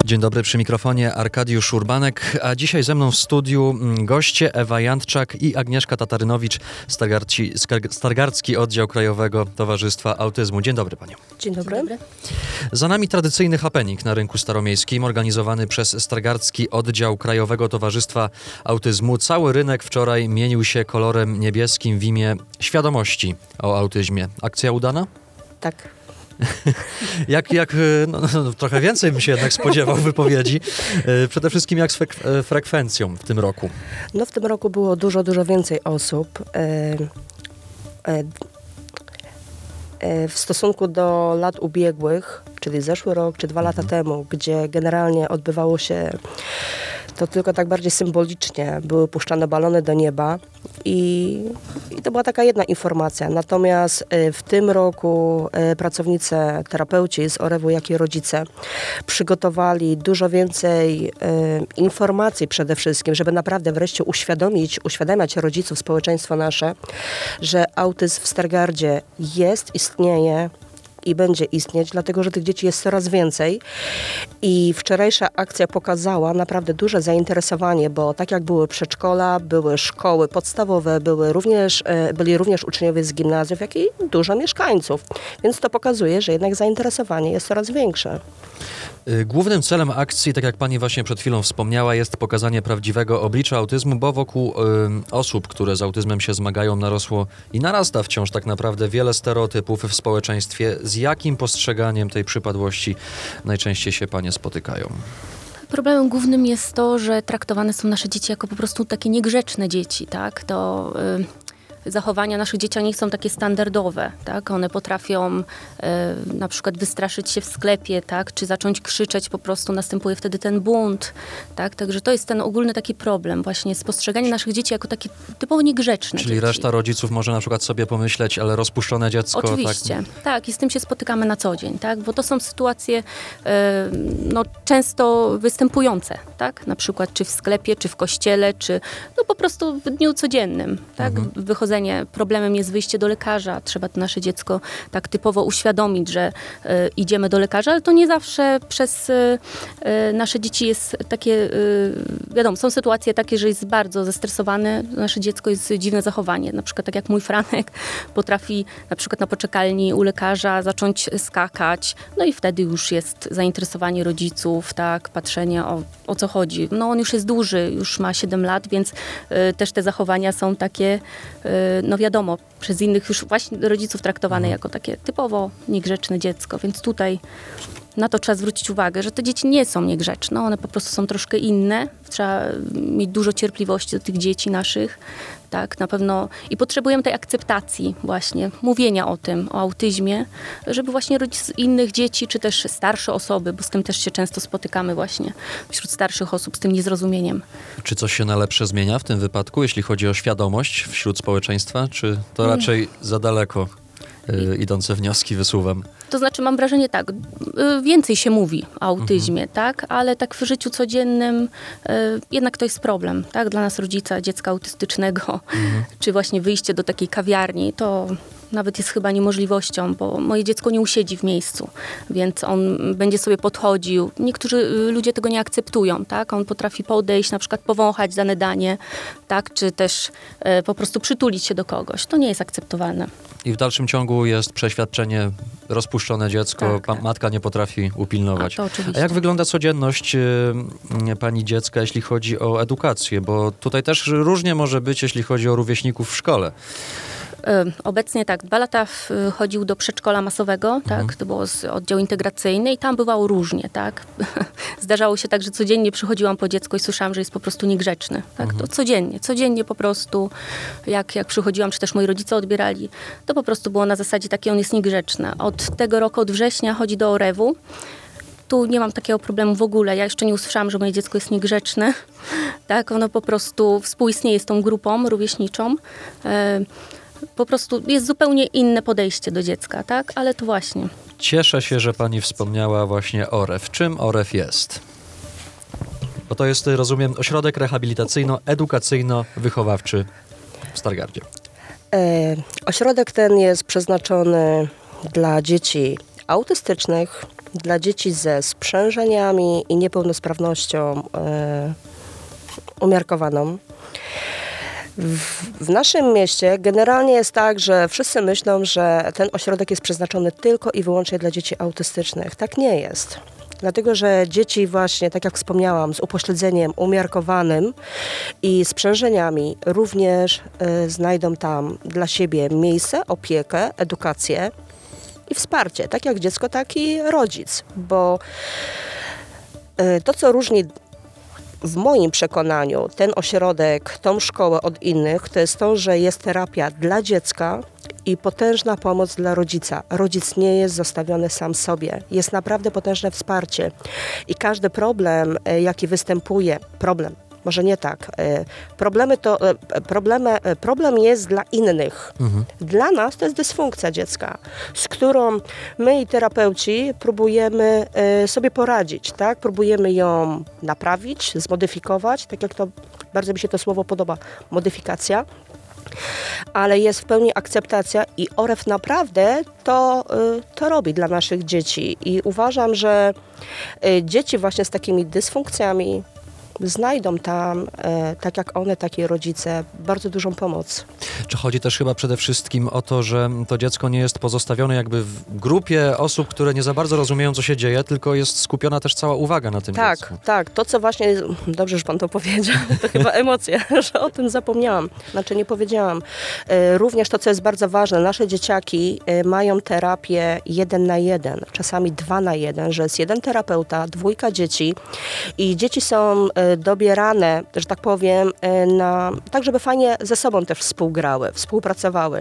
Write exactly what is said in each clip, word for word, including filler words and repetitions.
Dzień dobry, przy mikrofonie Arkadiusz Urbanek, a dzisiaj ze mną w studiu goście Ewa Jandczak i Agnieszka Tatarynowicz, Stargarci, Stargardzki Oddział Krajowego Towarzystwa Autyzmu. Dzień dobry panie. Dzień dobry. Dzień dobry. Za nami tradycyjny happening na rynku staromiejskim, organizowany przez Stargardzki Oddział Krajowego Towarzystwa Autyzmu. Cały rynek wczoraj mienił się kolorem niebieskim w imię świadomości o autyzmie. Akcja udana? Tak. jak, jak no, no, trochę więcej bym się jednak spodziewał wypowiedzi. Przede wszystkim jak z frek- frekwencją w tym roku? No w tym roku było dużo, dużo więcej osób. E, e, e, w stosunku do lat ubiegłych, czyli zeszły rok, czy dwa lata Mhm. temu, gdzie generalnie odbywało się to tylko tak bardziej symbolicznie, były puszczane balony do nieba i, i to była taka jedna informacja. Natomiast y, w tym roku y, pracownicy, terapeuci z Orewu, jak i rodzice przygotowali dużo więcej y, informacji przede wszystkim, żeby naprawdę wreszcie uświadomić, uświadamiać rodziców, społeczeństwo nasze, że autyzm w Stargardzie jest, istnieje i będzie istnieć, dlatego że tych dzieci jest coraz więcej. I wczorajsza akcja pokazała naprawdę duże zainteresowanie, bo tak jak były przedszkola, były szkoły podstawowe, były również, byli również uczniowie z gimnazjów, jak i dużo mieszkańców. Więc to pokazuje, że jednak zainteresowanie jest coraz większe. Głównym celem akcji, tak jak pani właśnie przed chwilą wspomniała, jest pokazanie prawdziwego oblicza autyzmu, bo wokół y, osób, które z autyzmem się zmagają, narosło i narasta wciąż tak naprawdę wiele stereotypów w społeczeństwie. Z jakim postrzeganiem tej przypadłości najczęściej się panie spotykają? Problemem głównym jest to, że traktowane są nasze dzieci jako po prostu takie niegrzeczne dzieci, tak? To y, zachowania naszych dzieci nie są takie standardowe, tak? One potrafią y, na przykład wystraszyć się w sklepie, tak? Czy zacząć krzyczeć, po prostu następuje wtedy ten bunt, tak? Także to jest ten ogólny taki problem, właśnie spostrzeganie naszych dzieci jako takie typowo niegrzeczne Czyli dzieci. reszta rodziców może na przykład sobie pomyśleć, ale rozpuszczone dziecko... Oczywiście, tak? tak, i z tym się spotykamy na co dzień, tak? Bo to są sytuacje y, no, często występujące, tak? Na przykład czy w sklepie, czy w kościele, czy no po prostu w dniu codziennym, tak? Mhm. Wychodzenie, problemem jest wyjście do lekarza, trzeba to nasze dziecko tak typowo uświadomić, że y, idziemy do lekarza, ale to nie zawsze przez y, y, nasze dzieci jest takie, y, wiadomo, są sytuacje takie, że jest bardzo zestresowane, nasze dziecko jest dziwne zachowanie, na przykład tak jak mój Franek potrafi na przykład na poczekalni u lekarza zacząć skakać, no i wtedy już jest zainteresowanie rodziców, tak, patrzenie o, o co chodzi. No on już jest duży, już ma siedem lat, więc y, też te zachowania są takie, y, no wiadomo, przez innych już właśnie rodziców traktowane jako takie typowo niegrzeczne dziecko, więc tutaj na to trzeba zwrócić uwagę, że te dzieci nie są niegrzeczne, one po prostu są troszkę inne. Trzeba mieć dużo cierpliwości do tych dzieci naszych, tak, na pewno. I potrzebujemy tej akceptacji właśnie, mówienia o tym, o autyzmie, żeby właśnie rodzice innych dzieci, czy też starsze osoby, bo z tym też się często spotykamy właśnie wśród starszych osób, z tym niezrozumieniem. Czy coś się na lepsze zmienia w tym wypadku, jeśli chodzi o świadomość wśród społeczeństwa, czy to raczej za daleko y, idące wnioski wysuwam? To znaczy mam wrażenie tak, więcej się mówi o autyzmie, mhm. tak, ale tak w życiu codziennym y, jednak to jest problem, tak, dla nas rodzica dziecka autystycznego, mhm. czy właśnie wyjście do takiej kawiarni, to nawet jest chyba niemożliwością, bo moje dziecko nie usiedzi w miejscu, więc on będzie sobie podchodził. Niektórzy ludzie tego nie akceptują, tak? On potrafi podejść, na przykład powąchać dane danie, tak? Czy też e, po prostu przytulić się do kogoś. To nie jest akceptowalne. I w dalszym ciągu jest przeświadczenie, rozpuszczone dziecko, tak, tak. matka nie potrafi upilnować. A, to oczywiście. A jak wygląda codzienność y, pani dziecka, jeśli chodzi o edukację? Bo tutaj też różnie może być, jeśli chodzi o rówieśników w szkole. Obecnie tak, dwa lata w, chodził do przedszkola masowego, tak, Mhm. to było z oddział integracyjny i tam bywało różnie, tak. Zdarzało się tak, że codziennie przychodziłam po dziecko i słyszałam, że jest po prostu niegrzeczny, tak, Mhm. to codziennie, codziennie po prostu, jak, jak przychodziłam, czy też moi rodzice odbierali, to po prostu było na zasadzie takiej, on jest niegrzeczny. Od tego roku, od września chodzi do Orewu. Tu nie mam takiego problemu w ogóle. Ja jeszcze nie usłyszałam, że moje dziecko jest niegrzeczne. Tak, ono po prostu współistnieje z tą grupą rówieśniczą. Po prostu jest zupełnie inne podejście do dziecka, tak? Ale to właśnie. Cieszę się, że pani wspomniała właśnie Orew. Czym Orew jest? Bo to jest, rozumiem, ośrodek rehabilitacyjno-edukacyjno-wychowawczy w Stargardzie. E, ośrodek ten jest przeznaczony dla dzieci autystycznych, dla dzieci ze sprzężeniami i niepełnosprawnością e, umiarkowaną. W, w naszym mieście generalnie jest tak, że wszyscy myślą, że ten ośrodek jest przeznaczony tylko i wyłącznie dla dzieci autystycznych. Tak nie jest. Dlatego, że dzieci właśnie, tak jak wspomniałam, z upośledzeniem umiarkowanym i sprzężeniami również y, znajdą tam dla siebie miejsce, opiekę, edukację i wsparcie. Tak jak dziecko, tak i rodzic. Bo y, to, co różni w moim przekonaniu ten ośrodek, tą szkołę od innych, to jest to, że jest terapia dla dziecka i potężna pomoc dla rodzica. Rodzic nie jest zostawiony sam sobie. Jest naprawdę potężne wsparcie. I każdy problem, jaki występuje, problem, może nie tak, problemy to, problemy, problem jest dla innych. Mhm. Dla nas to jest dysfunkcja dziecka, z którą my i terapeuci próbujemy sobie poradzić, tak? Próbujemy ją naprawić, zmodyfikować, tak jak to, bardzo mi się to słowo podoba, modyfikacja. Ale jest w pełni akceptacja i O R E F naprawdę to, to robi dla naszych dzieci. I uważam, że dzieci właśnie z takimi dysfunkcjami znajdą tam, e, tak jak one, tak i rodzice, bardzo dużą pomoc. Czy chodzi też chyba przede wszystkim o to, że to dziecko nie jest pozostawione jakby w grupie osób, które nie za bardzo rozumieją, co się dzieje, tylko jest skupiona też cała uwaga na tym tak, dziecku? Tak, tak. To, co właśnie, dobrze, że pan to powiedział, to chyba emocje, że o tym zapomniałam. Znaczy nie powiedziałam. E, również to, co jest bardzo ważne, nasze dzieciaki e, mają terapię jeden na jeden, czasami dwa na jeden, że jest jeden terapeuta, dwójka dzieci i dzieci są e, dobierane, że tak powiem, na, tak żeby fajnie ze sobą też współgrały, współpracowały.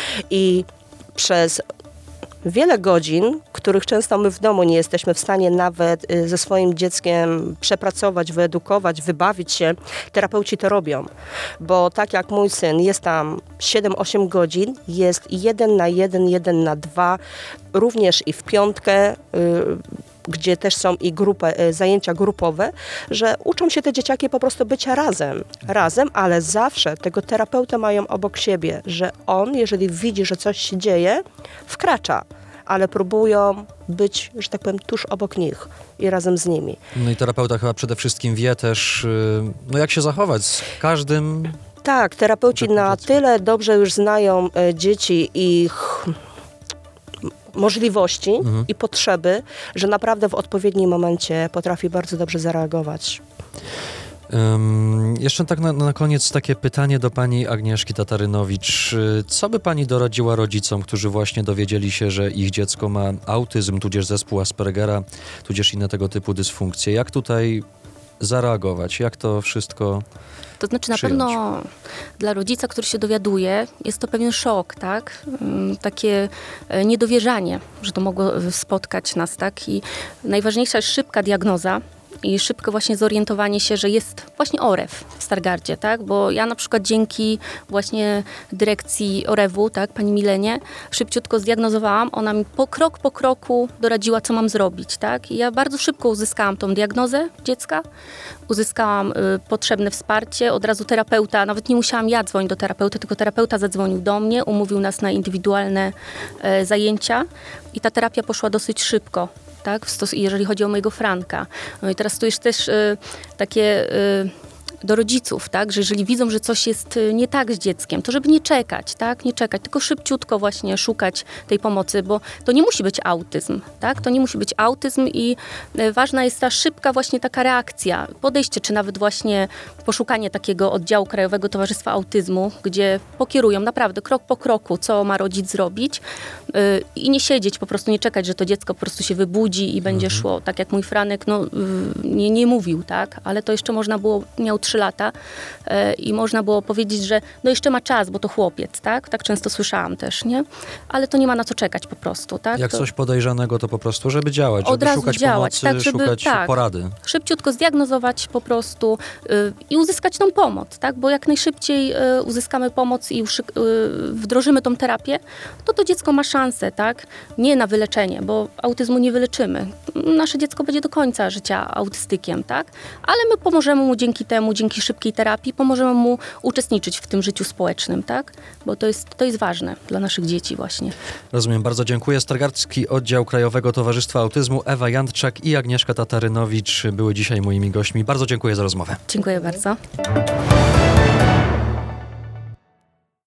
I przez wiele godzin, których często my w domu nie jesteśmy w stanie nawet ze swoim dzieckiem przepracować, wyedukować, wybawić się, terapeuci to robią. Bo tak jak mój syn jest tam siedem osiem godzin, jest jeden na jeden, jeden na dwa, również i w piątkę, yy, gdzie też są i grupy, zajęcia grupowe, że uczą się te dzieciaki po prostu bycia razem, razem, ale zawsze tego terapeuta mają obok siebie, że on, jeżeli widzi, że coś się dzieje, wkracza, ale próbują być, że tak powiem, tuż obok nich i razem z nimi. No i terapeuta chyba przede wszystkim wie też, no jak się zachować z każdym. Tak, terapeuci na tyle dobrze już znają e, dzieci i ich możliwości mhm. i potrzeby, że naprawdę w odpowiednim momencie potrafi bardzo dobrze zareagować. Um, jeszcze tak na, na koniec takie pytanie do pani Agnieszki Tatarynowicz. Co by pani doradziła rodzicom, którzy właśnie dowiedzieli się, że ich dziecko ma autyzm, tudzież zespół Aspergera, tudzież inne tego typu dysfunkcje? Jak tutaj zareagować? Jak to wszystko To znaczy na przyjąć? pewno dla rodzica, który się dowiaduje, jest to pewien szok, tak? Takie niedowierzanie, że to mogło spotkać nas, tak? I najważniejsza jest szybka diagnoza i szybko właśnie zorientowanie się, że jest właśnie O R E F w Stargardzie, tak? Bo ja na przykład dzięki właśnie dyrekcji O R E W-u, tak, pani Milenie, szybciutko zdiagnozowałam, ona mi po krok po kroku doradziła, co mam zrobić, tak? I ja bardzo szybko uzyskałam tą diagnozę dziecka, uzyskałam y, potrzebne wsparcie, od razu terapeuta, nawet nie musiałam ja dzwonić do terapeuty, tylko terapeuta zadzwonił do mnie, umówił nas na indywidualne y, zajęcia i ta terapia poszła dosyć szybko. Tak, jeżeli chodzi o mojego Franka. No i teraz tu jest też y, takie y, do rodziców, tak, że jeżeli widzą, że coś jest nie tak z dzieckiem, to żeby nie czekać, tak, nie czekać, tylko szybciutko właśnie szukać tej pomocy, bo to nie musi być autyzm, tak, to nie musi być autyzm i y, ważna jest ta szybka właśnie taka reakcja, podejście, czy nawet właśnie poszukanie takiego oddziału Krajowego Towarzystwa Autyzmu, gdzie pokierują naprawdę krok po kroku, co ma rodzic zrobić yy, i nie siedzieć, po prostu nie czekać, że to dziecko po prostu się wybudzi i będzie mhm. szło. Tak jak mój Franek, no, yy, nie, nie mówił, tak, ale to jeszcze można było, miał trzy lata yy, i można było powiedzieć, że no jeszcze ma czas, bo to chłopiec, tak, tak często słyszałam też, nie, ale to nie ma na co czekać po prostu, tak. Jak to... coś podejrzanego, to po prostu, żeby działać, Od żeby razu szukać działać, pomocy, tak, żeby, szukać tak, porady. Szybciutko zdiagnozować po prostu yy, i uzyskać tą pomoc, tak? Bo jak najszybciej y, uzyskamy pomoc i uszyk, y, wdrożymy tą terapię, to to dziecko ma szansę, tak? Nie na wyleczenie, bo autyzmu nie wyleczymy. Nasze dziecko będzie do końca życia autystykiem, tak? Ale my pomożemy mu dzięki temu, dzięki dzięki szybkiej terapii pomożemy mu uczestniczyć w tym życiu społecznym, tak? Bo to jest, to jest ważne dla naszych dzieci właśnie. Rozumiem, bardzo dziękuję. Stargardzki Oddział Krajowego Towarzystwa Autyzmu, Ewa Jandczak i Agnieszka Tatarynowicz były dzisiaj moimi gośćmi. Bardzo dziękuję za rozmowę. Dziękuję bardzo.